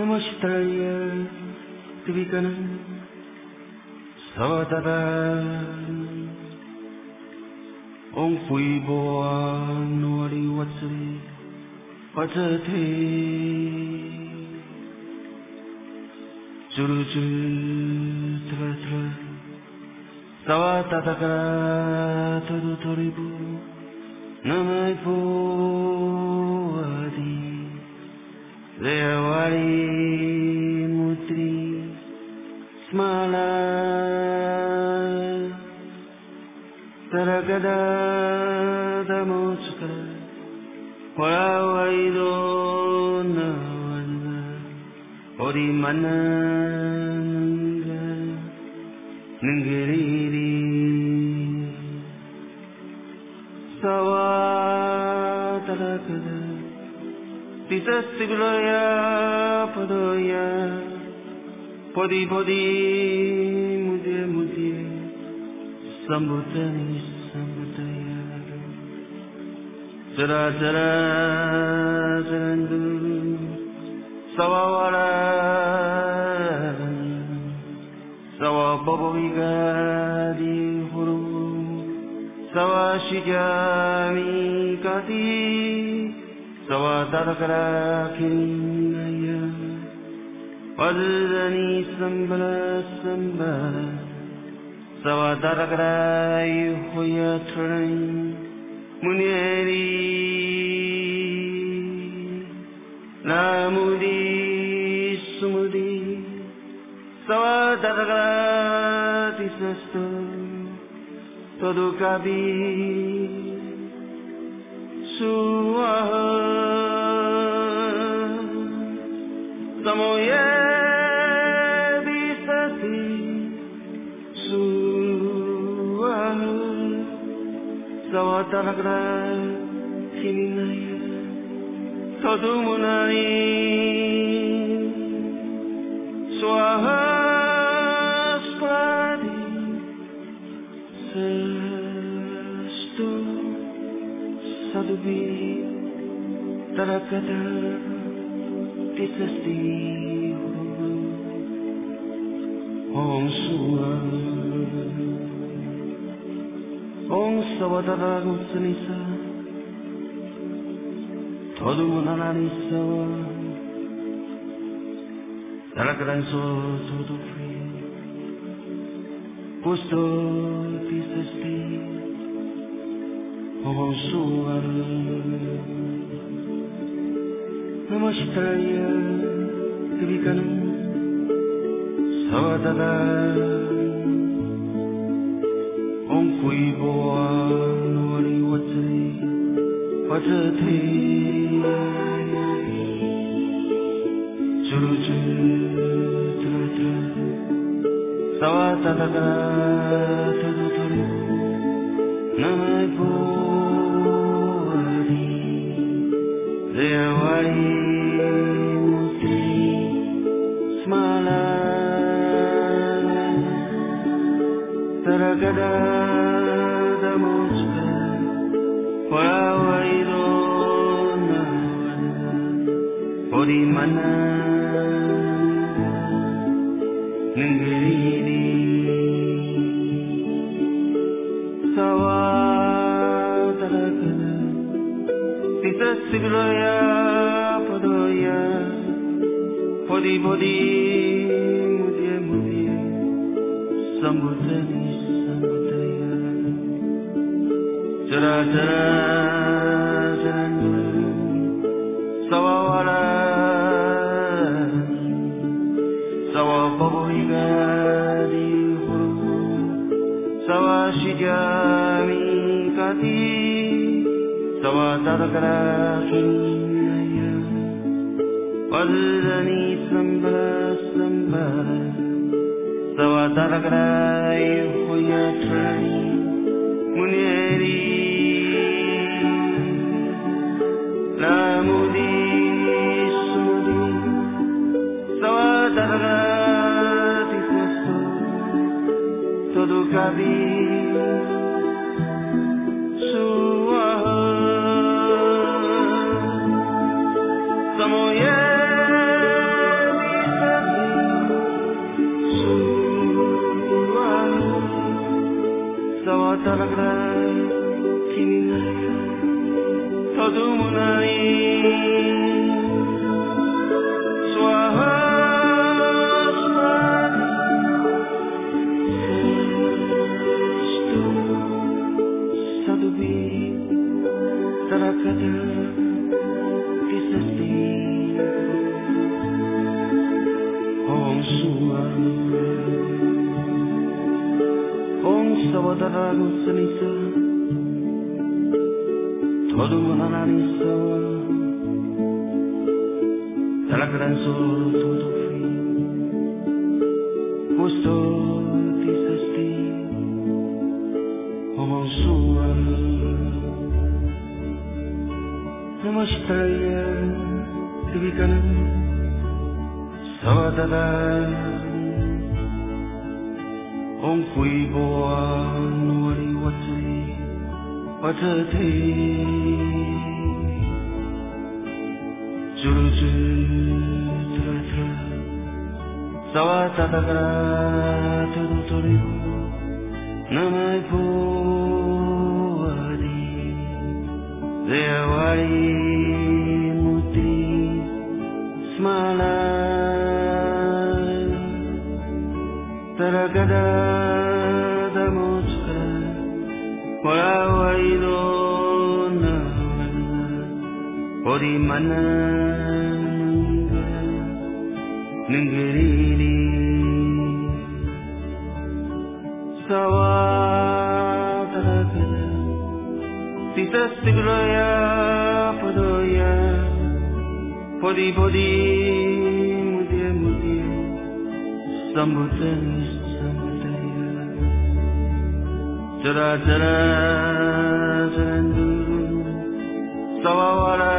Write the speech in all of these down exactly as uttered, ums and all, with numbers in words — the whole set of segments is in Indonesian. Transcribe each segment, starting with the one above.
Namastraya Tvikana Savatara Om Pui Boa Nuari Watsuri Vatsate Juru Juru Tra Tra Savatataka Turu Toribu Namai Adi Lewari Mutri Smala Taragada Damoska Wawaido Nawana Ori Mananga Ningiri Sawa Taragada Tisasigraya Padoya Podi Podi Mudye Mudye Sambutani Sambutaya Jara Jara Jarandu Sawawara Sawa Boboviga Di Huru Sawa Shijami Kati Sawa Tarakara Kinaya Vadani Sambala Sambala Sawa Tarakara Yuhoya Train Munieri Namudi Sumudi Sawa Tarakara Tisasto Todo Kabi Suaha Samoye Bisati Suaha Sawataragra Hininaya Todumunani Suaha Spradi Sesto Sadubi Tarakata Tisasti Om Sua Om Savatara Gutsanisa Todumunanani Sawa Tarakranso Todo Free Pusto Tisasti Om Sua Namastraya Tvikana Savatara Om Pui Boa Nuari Watsuri Vatsate Juru Juru Tra Tra Savatataka Turu Turu Namai Adi Lewari Mutri Smala Taragada Damoska Wawaido Nawana Ori Mananga Ningiri Sawa Taragada Tisasigraya Padoya Podi Podi Mudye Mudye Sambutani Sambutaya Jara Jara Jarandu Sawawara Sawa Boboviga Di Huru Sawa Shijami Kati Sawa Tarakara Kinaya Vadani Sambala Sambala Sawa Tarakara Yuhoya Train Munieri Namudi Sumudi Sawa Tarakara Tisasto Todo Kabi Suaha Samoye Todumunai Swaha Stu Sadubi Tarakada Kisasti Om Sua Om Sawadara Nusanisa Todumunani Sawa Talakaran Solo Todofi Gusto Tisasti Om Sua Namastraya Divikanam Sawadara Om Kuiboa Nuari Watri Watati Juruju Tratra Savatadagara Tudutoribu Namai Puadi Zewari Muti Smala Taragada Damoska Wawaido Nawana Ori Mana Ningiri Sawa Taragada Tita Sigraya Padoya Podi Podi Mudya Mudya Sambuta Sambutaya Jara Jara Jarandu Sawawara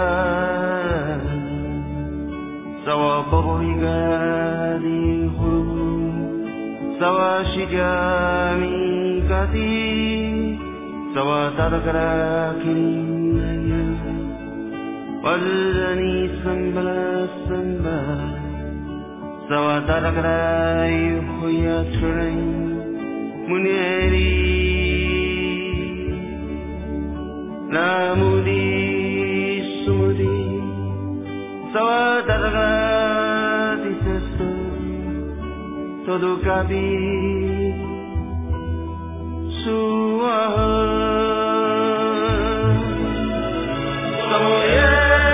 Sawa Baboigadi Huru Sawa Shijami Kati Sawa Tadakara Kinaya Waldani Sambala Sambala Sawa Tadakara Yuhuya Train Muneri Namudi Sumudi Sawa Tadakara Tisastu Todo Kabi Suaha Samoye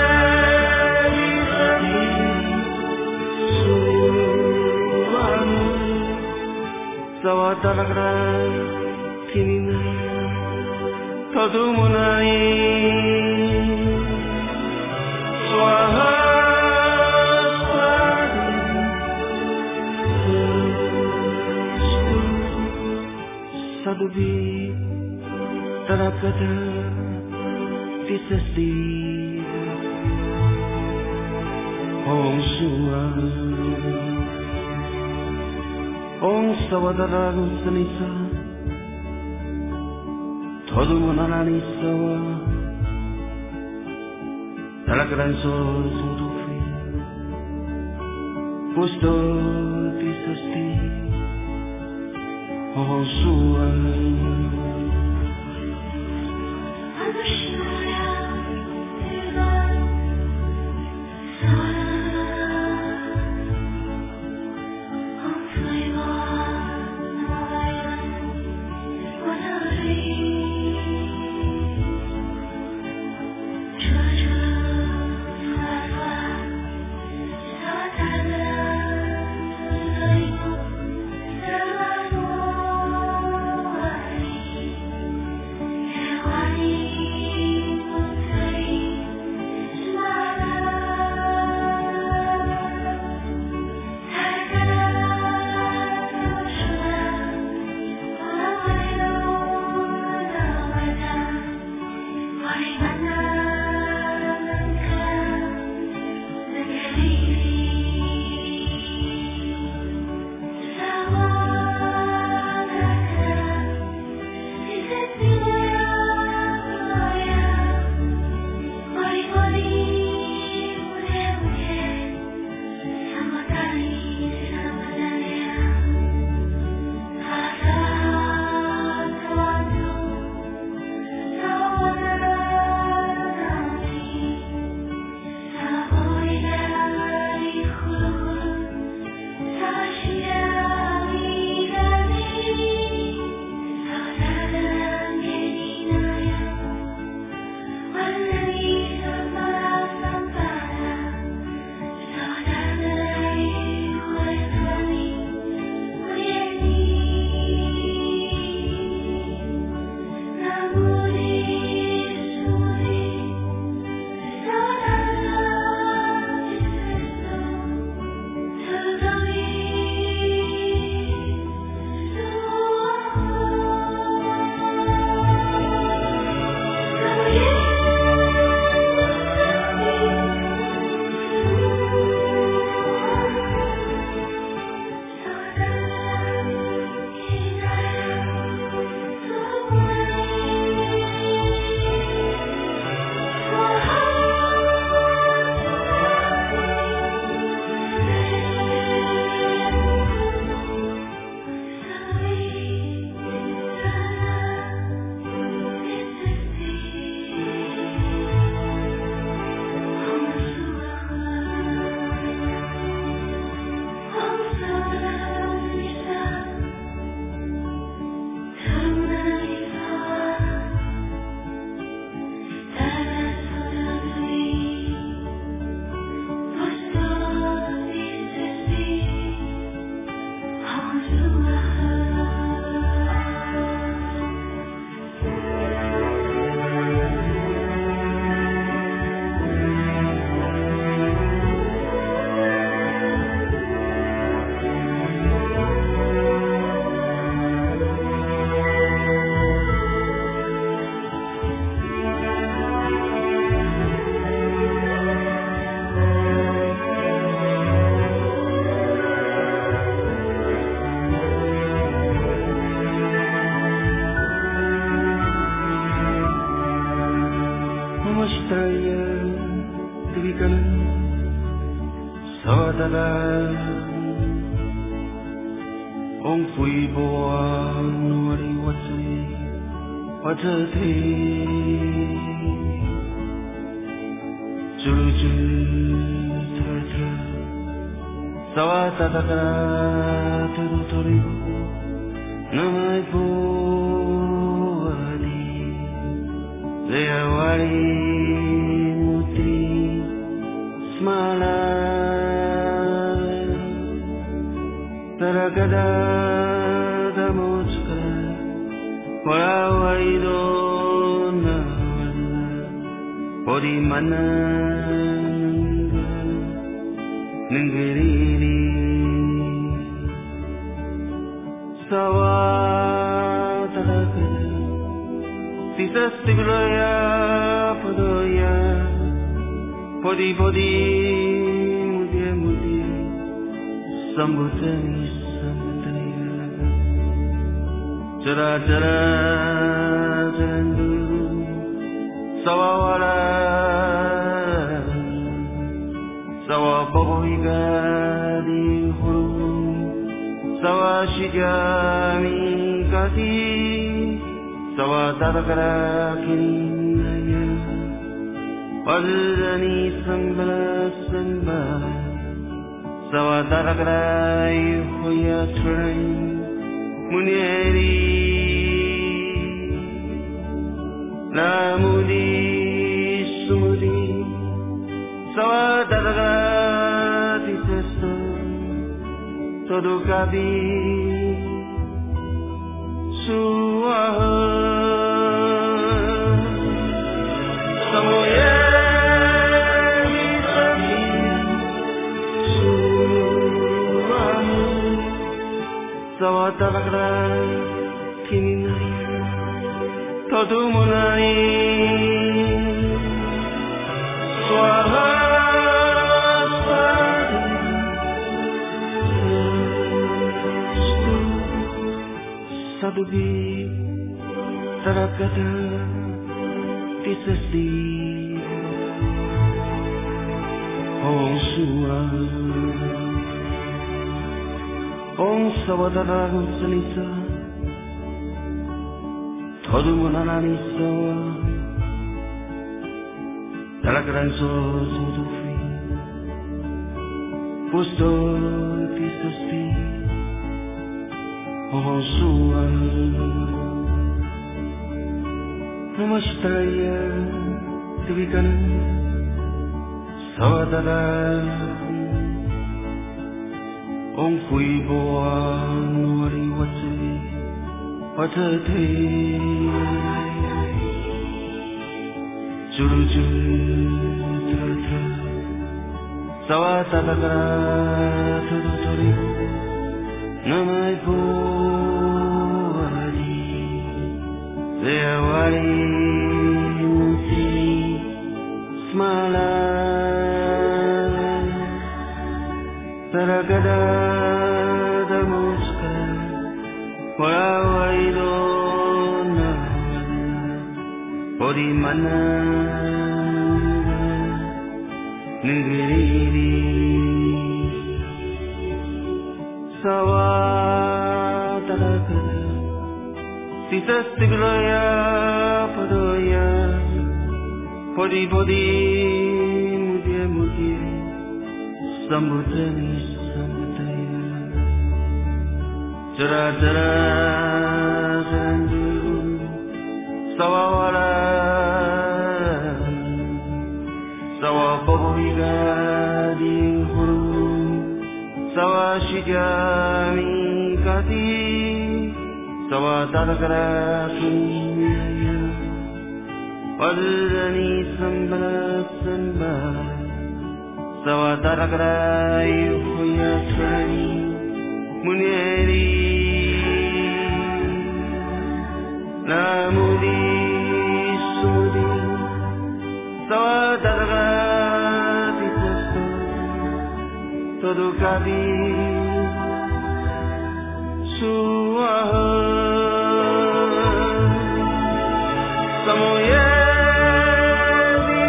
Sawa Talakra Kinina Todumunai Swaha Sadubi Tarakada Tisasti Om Sua Om Sawadara Nusanisa Todumunani Sawa Talakaran Solo Todofi Gusto Tisasti Om Sua Namastraya Divikanan Savatara Om Pui Boa Nuari Watsui Watsate Juruju Tatra Savatara Terutori Namai Boadi Deyawari Mutri Smala Taragada Damochka Warawaido Navana Podimana Ningiriri Sawa Taragada Tisas Tigraya Padoya Podi Podi Mudya Mudya Sambutani Sambutani Jara Jara Jarandu Sawawara Sawa Boboiga Di Huru Sawa Shijami Kati Sawa Tarakara Kinaya Wadani Sambala Sambala Sawa Tarakara Yuhoya Train Munieri Lamudi Sumudi Sawa Tarakara Tisesto Todo Kabi Suaha Samoye Misami Suaha Sawa Tarakara Kinaya Todo Munai Swaha Sadubi Tarakata Tisasti Om Sua Om Savatara Sanisa Todumunanani Sawa Talakranso Sudufi Pusto Tisasti Oh Sua Namastraya Divikanan Savatara Om Pui Boa Nuari Watsui Watsate Juruju Tatra Savatara Terutori Namai Boadi Deyawari Mutri Smala Taragada Damochka Warawaido Navana Podimana Ningiriri Sawa Tarakada Tisas Tigraya Padoya Podi Podi Mudya Mudya Sambutani Sambutaya Jara Jara Jarandu Sawawara Sawa Boboiga Di Huru Sawa Shijami Kati Sawa Tarakara Kinaya Wadani Sambala Sambala Sawa Tarakara Yuhoya Train Munieri Lamudi Sumudi Sawa Tarakara Tisesto Todo Kabi Suaha Samoye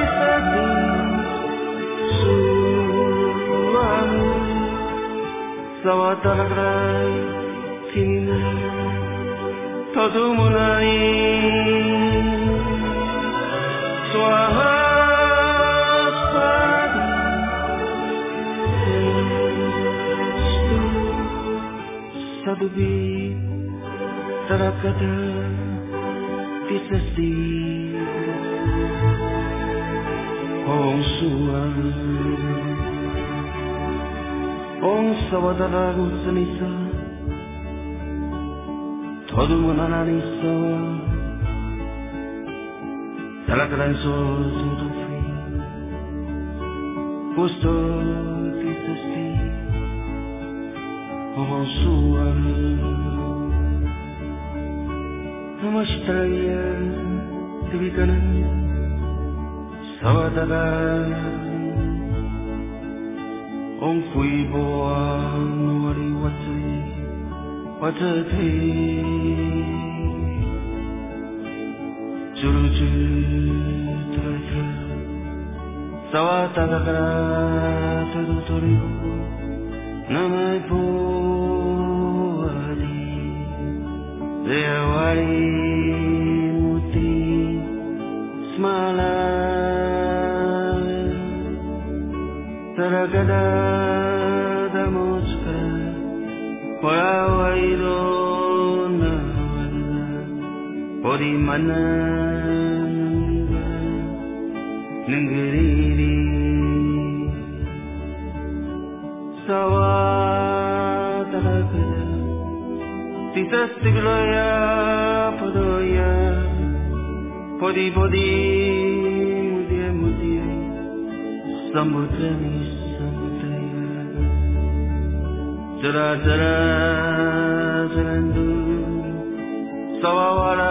Swaha Sadubi Tarakata Tisasti Om Suam Om Sawadara Gutsanisa Todumananisa Talakaranso Sudufi Gusto Tisasti Om Suam Namastraya Divikanan Savadara Om Kui Boang Wari Watsai Watsate Juruju Tratra Savadara Tadutori Namai Boadi Devali Muti Smala Taragada Damoska Wawaido Navana Podimana Ningiri Sawa Taragada Tisastigloya Podoya Podi Podi Mudya Mudya Samudrani Samudaya Jara Jara Jarandu Sawawara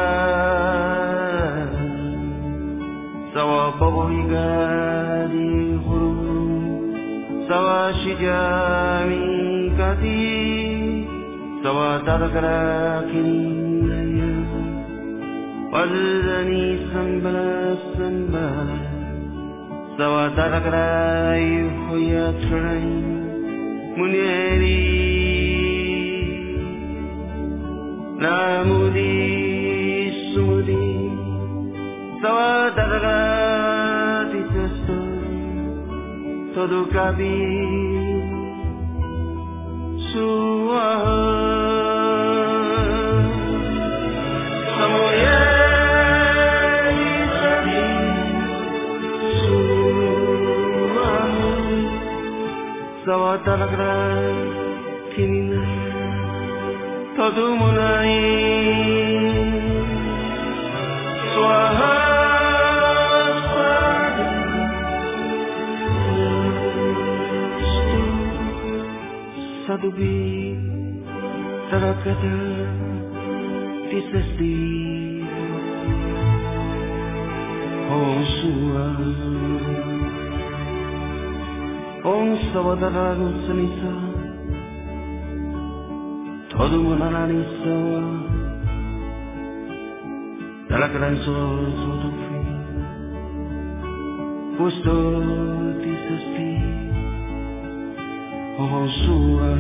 Sawa Babohigadi Huru Sawa Shijami Kati Sawa Tarakara Kinaya Wazani Sambala Sambala Sawa Tarakara Yuhoya Trai Muneri Namudi Sumudi Sawa Tarakara Titesto Todukabi Suaha Samoye Suaha Sawa Tarakara Kinina Todumunai Swaha Sadubi Tarakata Tisasti Om Suam Om Sawadara Gutsanisa Todumananisa Talakaranso Sudufi Gusto Tisasti Om Suam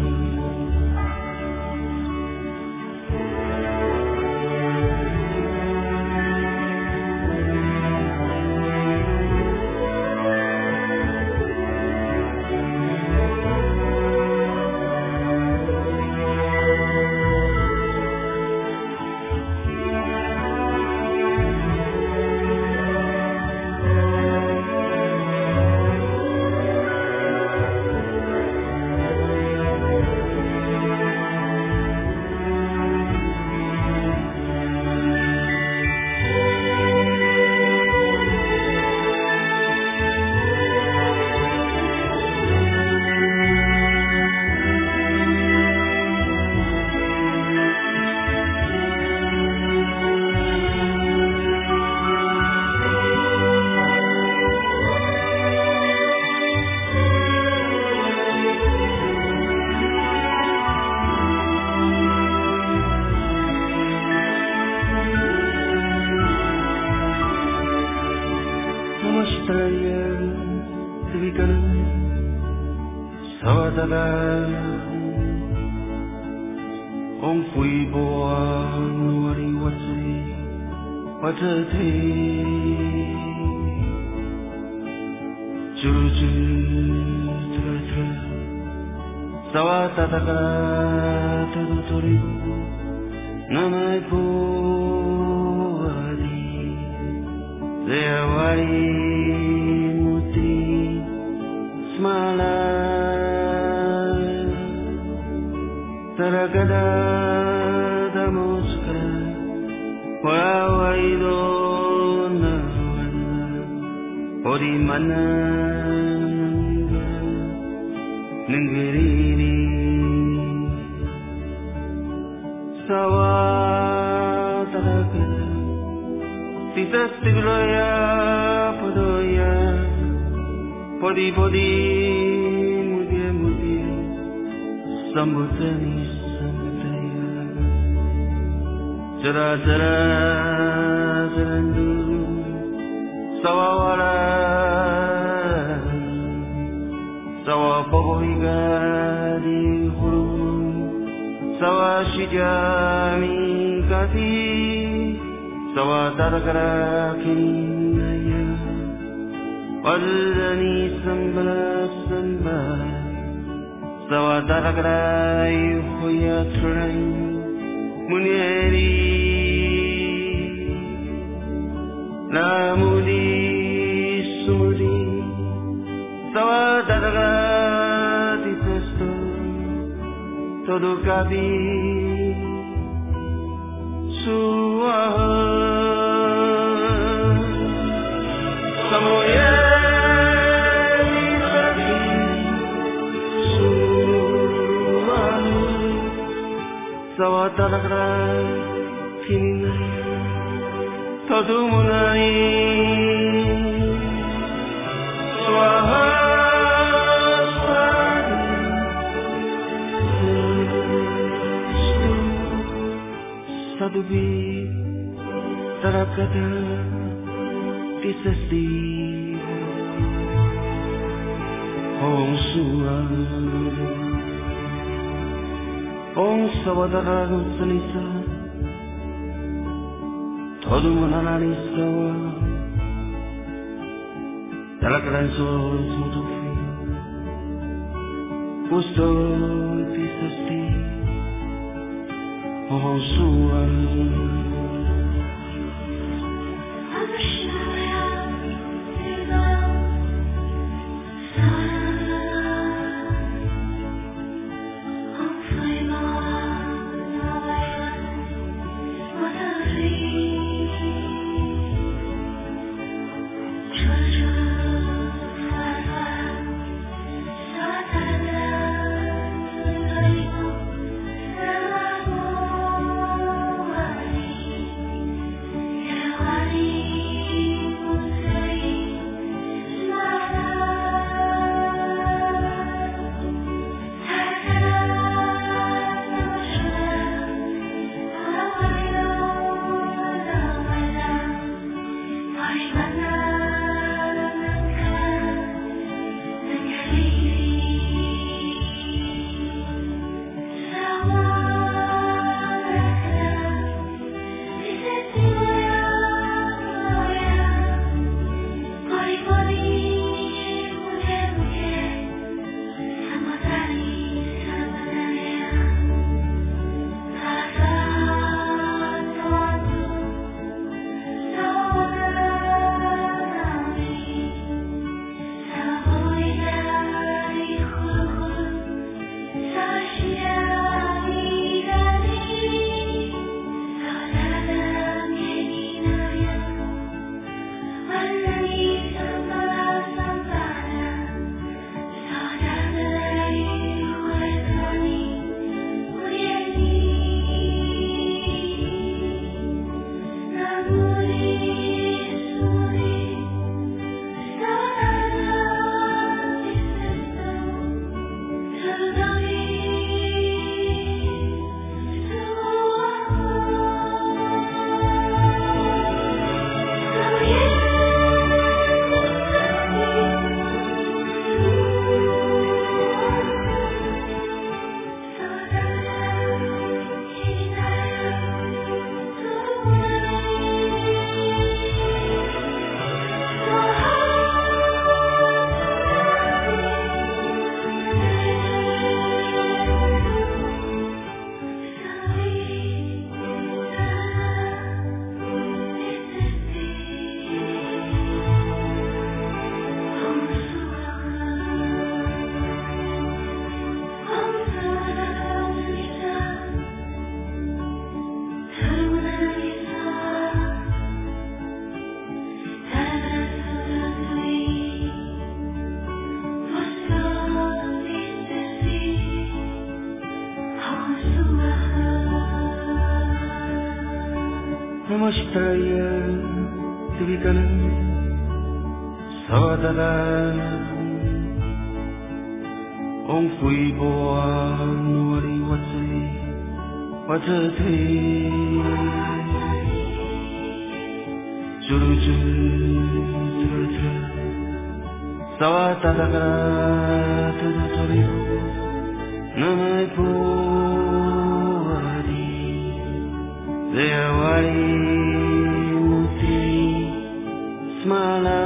Savadara Om Kui Boang Wari Watsai Watsate Juruju tra-tra Sawa tatakara tadotori Namai puadi Zewari muti Smala Taragada damuska Wawaido nawana Odi mana Ningiriri Sawa taragada Titas tigloya podoya Podi podi mudia mudia Sambutani sambutaya Jara jara jarandu Sawawara Sawa pogoiga di huru Sawa shijami kati Sawa tarakara kinaya Wadani sambala sambala Sawa tarakara yuhoya trai Munieri Namudi sumudi Sawa tarakara di testo Todo kabi Suaha Samoye Sawa tarakara kinai Todumunai Swaha Sadubi tarakada tisesti Om Suam Om Sawadara Sanisa Todumunanani Sawa Talakaran Sol Sotofi Pusto Tisesti Om Suam Thank you. Namastraya Tivikana Savadara Om Fui Boa Nuari Watsai Watsate Juru Juru Savadara Tutori Namai Puari Dewari Muti Smala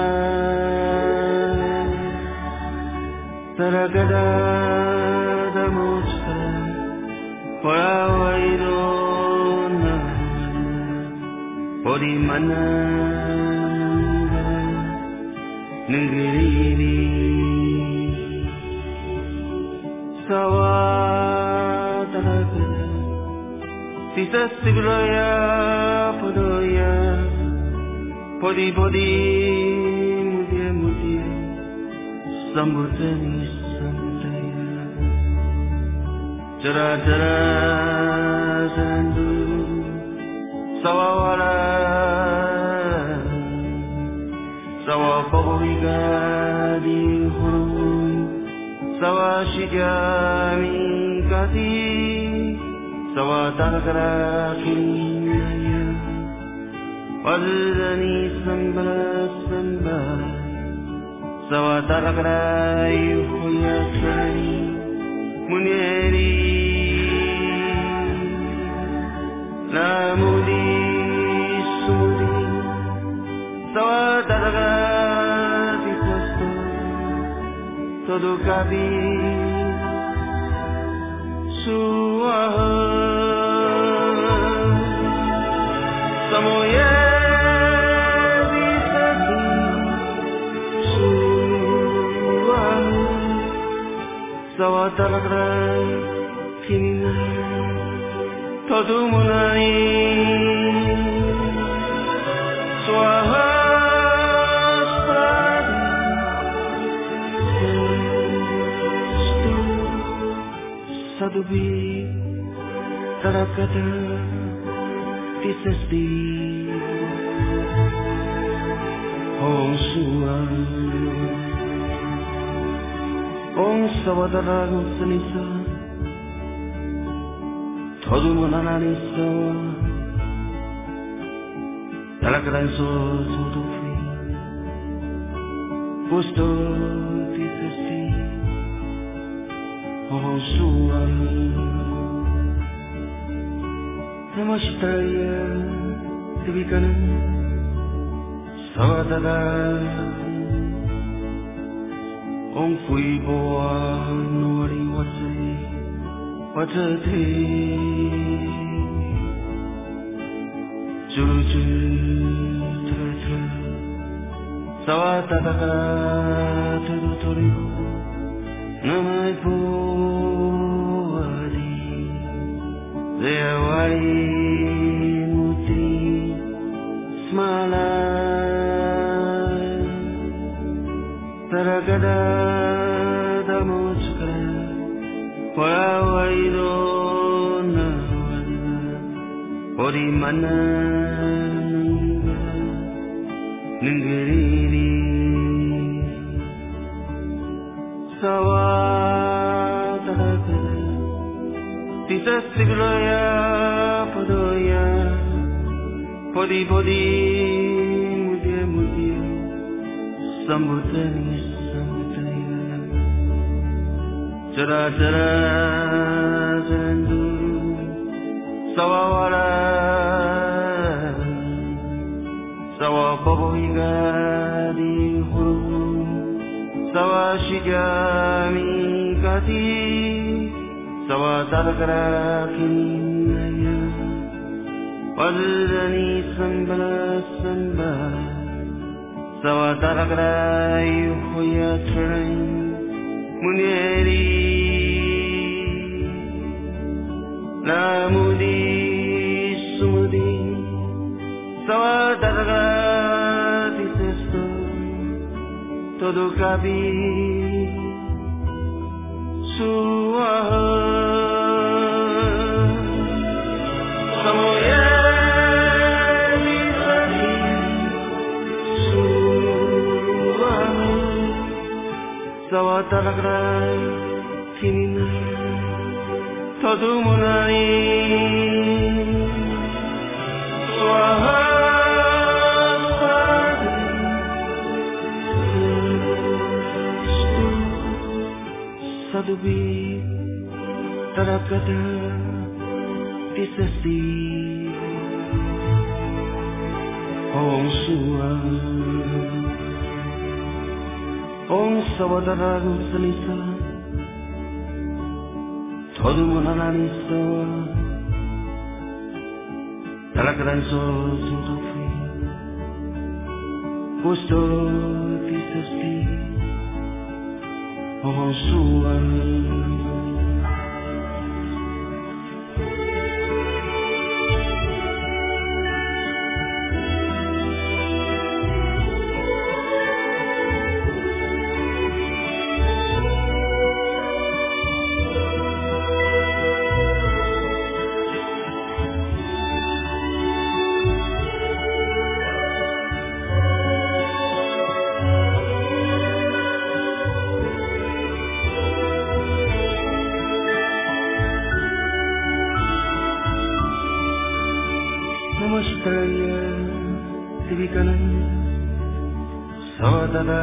Taragada Damosta Parawaidona Podimana Ningiri Sawa Taragada Sisa Sigraya Podoya Podi Podi Mudia Mudia Sambutani Santaya Jara Jara Sandu Sawawara Sawa Paboviga Di Huru Sawa Shijami Kati Sawa Tarakara Kinaya Wazani Sambara Sambara Sawa Tarakara Yuhuyasari Munieri Namudi Suri Sawa Tarakara Dikwasto Todo Kabi Suaha Samoye Visati Suaha Sawatalakrai Kinina Todumunai Swaha Stu Sadubi Tarakata Tisesti Om Suam Om Sawadara Senisa Todumananisa Talakaranso Sudufi Gusto Tisesti Om Suam Namastraya Tivikana Savadara Om Fui Boa Nuari Watsai Watsate Juru Juru Savadara Tutori Namai Puari Dewari Muti Smala Taragada Damochka Parawaidona Podimana Ningiri Sawa Taragada Sisa Sigraya Podoya Podi Podi Mudia Mudia Sambutani Santaya Jara Jara Sandu Sawawara Sawa Paboviga Di Huru Sawa Shijami Kati Sawa Tarakara Kinaya Wazani Sambala Sambala Sawa Tarakara Yuhuyasari Munieri Namudi Sumudi Sawa Tarakara Disesto Todo Kabi Suaha Samoye Sawatara kini todumunani swaha sadubi tarakada tisesti Om Sua Om Sawatara Salisa Todumunani sawa Talakaran so sutofi Gusto tisesti Om Sua Namaskaya Sivikanan Sawatara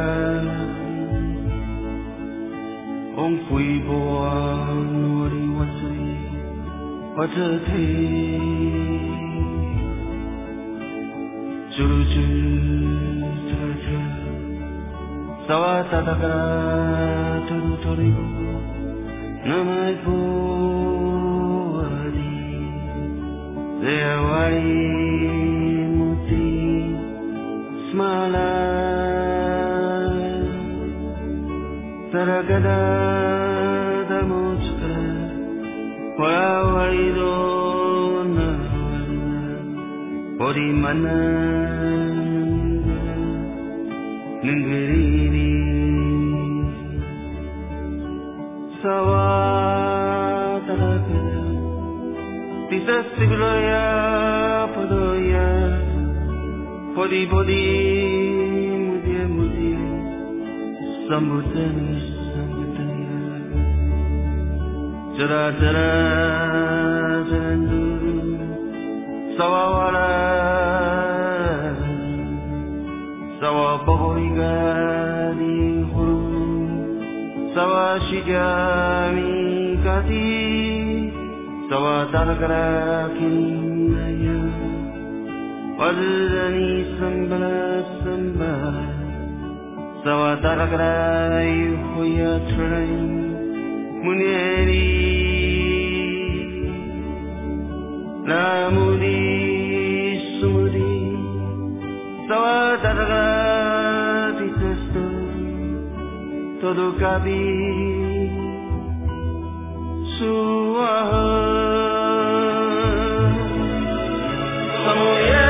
Om Pui Boa Nori Watsui Watsate Juru Juru Juru Sawatara Turu Toribu Namai Boadi Dewai Muti Smala Taragada Damochka Wawaido Nawana Podimana Ningiriri Sawatara Tisa Sibiloya Podoya Podi Podi Mudia Mudia Sambutani Sambutaya Jara Jara Jarandu Sawawara Sawa Bohoiga Di Huru Sawa Shijami Kati Sawatara kinaya Wardani sambala sambala Sawatara yuhoya train Munieri Lamudi sumudi Sawatara titesto Todo kabi Suaha Samoye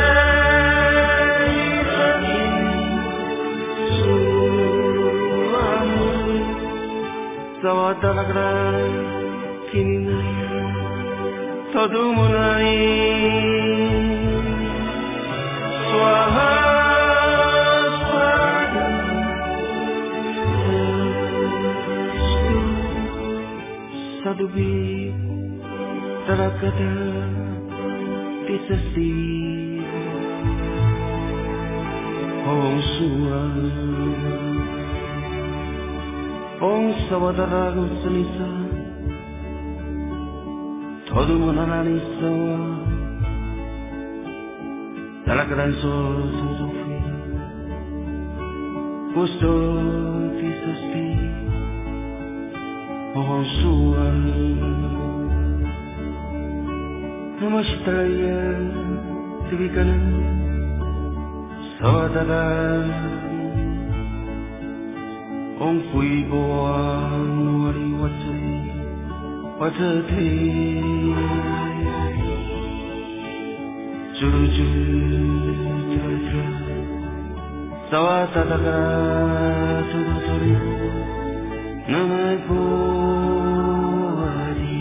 Suaha Sawatara kini Todumunani Swaha Sadubi Tarakada Tisesti Om Sua Om Sawatara Salisa Todumunani sawa Talakaran so sutofi Gusto tisesti Om Sua Namaskaya Sivikanan Sawatara Om Pui Boa Nori Watsui Watsate Juru Juru Juru Sawatara Turu Toribu Namai Boadi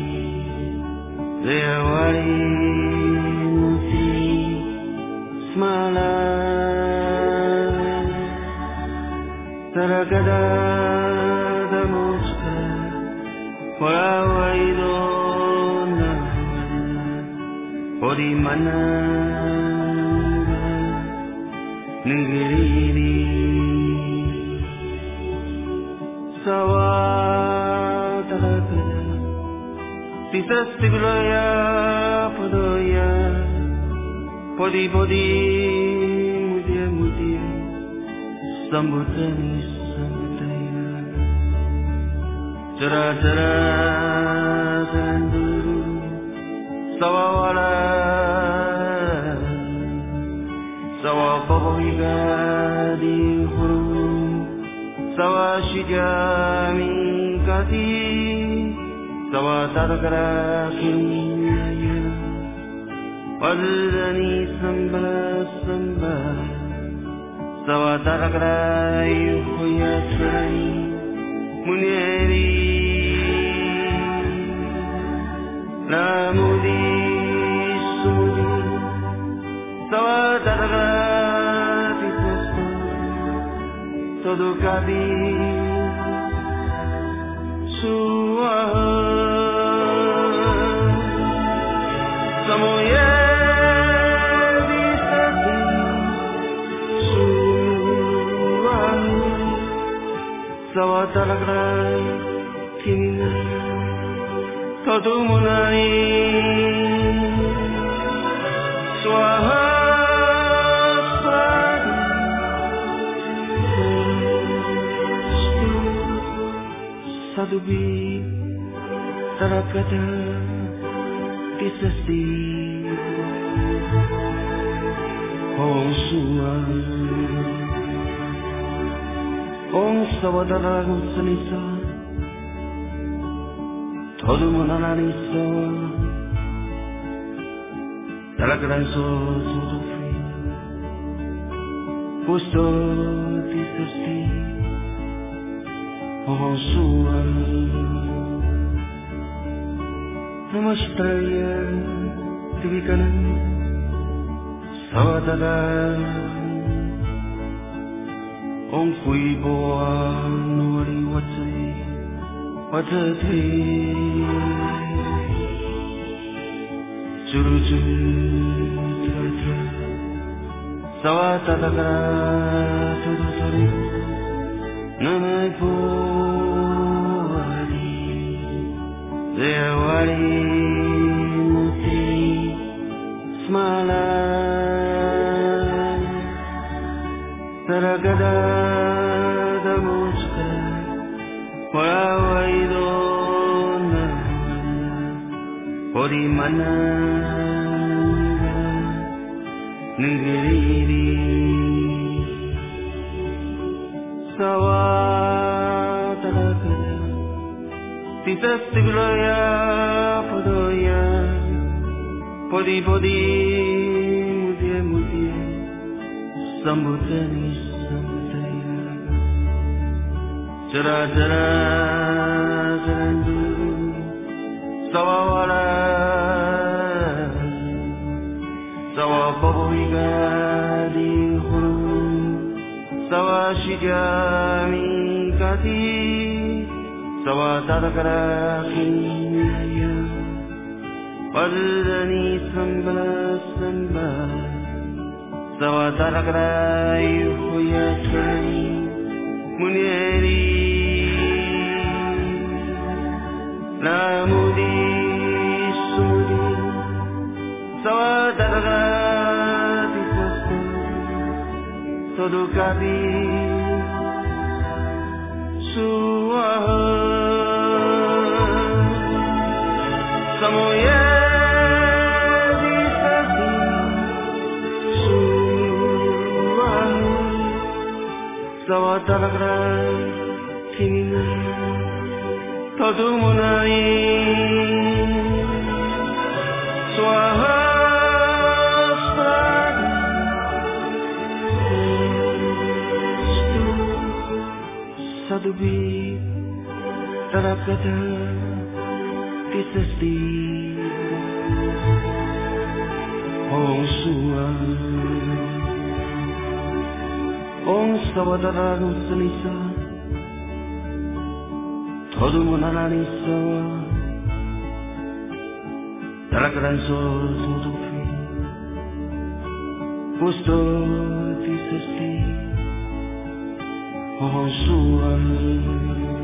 Dewari Muti Smala Taragada demonstră Wawaido na Odimana Ningiriri Sawa talakaya Tisas tigraya Podoya Podi podi Mudia mudia Sambutani sambutaya Jara jara Zandu Sawa wala Sawa babawiga di huru Sawa shijami kati Sawa tarakara kinaya Wadani sambala samba Sawa tarakara yuhuya trai Munieri Namudi sumudi Sawa tarakara tipusto Todo kadi Suaha Samoye Visati Suaha Sawa tarakara Kimina Todo munai Suaha Sadubi tarakata tisasti Om Sua Om Sawadara Sanisa Todo Mananisa Tarakata So Sufi Pusto tisasti Oh Sua Namastraya Divikanan Sawadara Om Kui Boa Nori Watsai Watsate Churu Churu Tratra Sawadara Turu Turu Namai Puri Dewari Muti Smala Saragada Damuska Wawaido na Odimana Ningiriri Sawa talakaya Tisas tigraya Podoya Podi podi Mudia mudia Sambutani sambutaya Jara jara Zandu Sawa wala Sawa babawiga di huru Sawa shijami kati Sawa tarakara kinaya Wadani sambala samba Sawa tarakara yuhuya trai Munieri Namudi sumudi Sawa tarakara tipusto Todo kadi Suaha Samoye Visati Suaha Sawa tarakara Kimina Todo munai Suaha Sadubi tarakata tisasti Om Sua Om Sawadara Sanisa todo monananiso Talakaran so tutupi Gusto ti sesti Oh suami